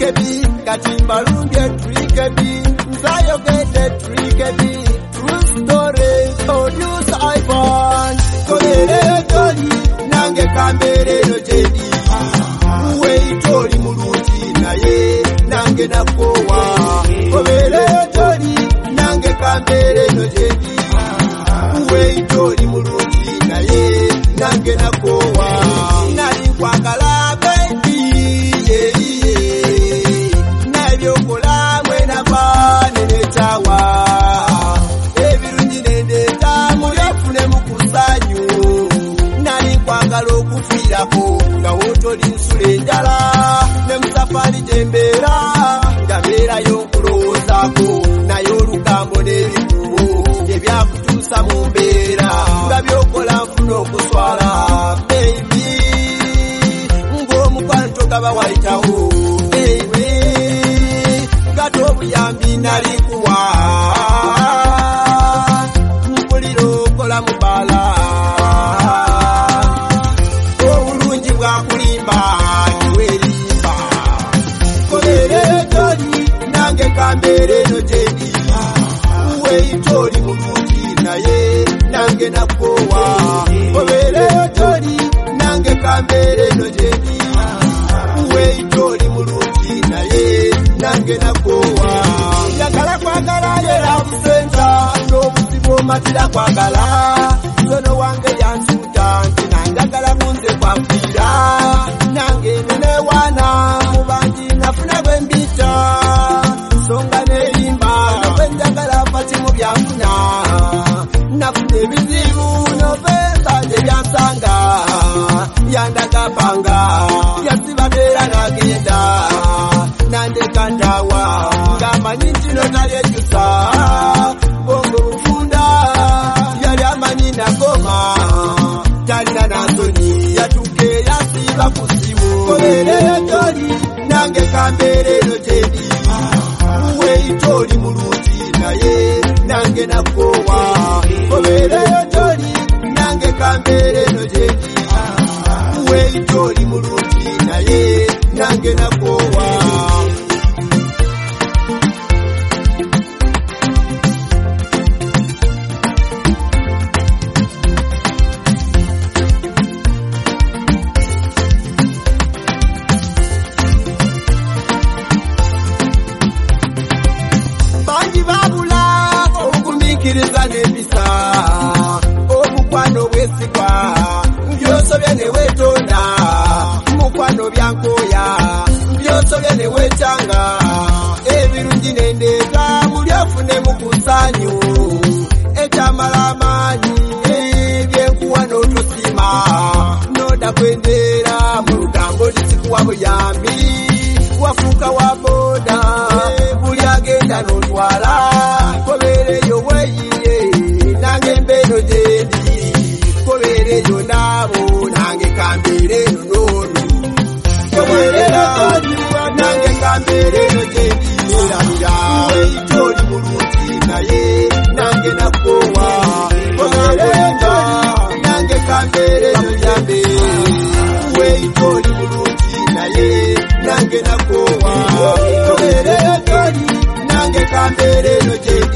trikebi katimba lumbye trikebi nzayo gete trikebi true story produce iPhone kolere toli nange kambere no jedi uwe itoli muluti naye nange nakowa kolere toli nange kambere no jedi uwe itoli muluti naye nange nakowa nali kwagala baby nabyokola mwena bane tawa ebirungi nendeta mulyafune mukusanyu nali kwagala okufirako nga wotoli nsula enjala ne musafari gyembeera ngabeerayo nkulowoozako naye olugambo n'ebikubo ebyakutuusa mu mbeera nga byokola nfuna okuswala baby ng'omukwano togaba wayitawo baby gato obuyambi nalikuwa mpuliro kola mubala obulungi bwakulimba niwerimba kolere toli nange kambere no jedi weitoli mulungi naye nange nakowa kolere toli nange kambere no jedi weitoli mulungi naye nange nakowa yakala kwagala yera busenta n'obuzibu matira kwagala sono wange yansuta nti nangagala munze kwafira nange nenewana mubangi nafuna bwembita songa nerimba nokwenjagala pati mu byafuna nafuna ebizibu novemba gyebyansanga yandagapanga yasibabeera nagenda nandekandawa ngamanyi ntino talyekyusa bongo bufunda yali amanyi nagoma talina nansoni yatuke yasiba kusibu kolereyo toli nange kambeerero jedi weitoli mulungi naye nange nakowa kolereyo toli nange kambeerero jedi weitoli mulungi naye nange nakowa bangi babula okugumiikiriza n'empisa omukwano bwesigwa byosobya ne weetonda mukwano byankoya byosobya ne weekyanga ebirungi nendeeta buli afune mu kusanyu ekyamala amaanyi ebyenkuwa n'otosima noda kwendeera mu lugambo lisikuwa buyambi wafuuka wa boda buli agenda n'otwala kobeereyo weeyiye nange mbeeno gyendi kobeereyo naabo nange kambeereno n'onu kobeerera nange kambeereno gyendi eramira weitoli mulungi naye nange nakowa kobeerera nange kambeereno gyambe weitoli mulungi naye nange nakowa kobeerera nange kambeereno gyendi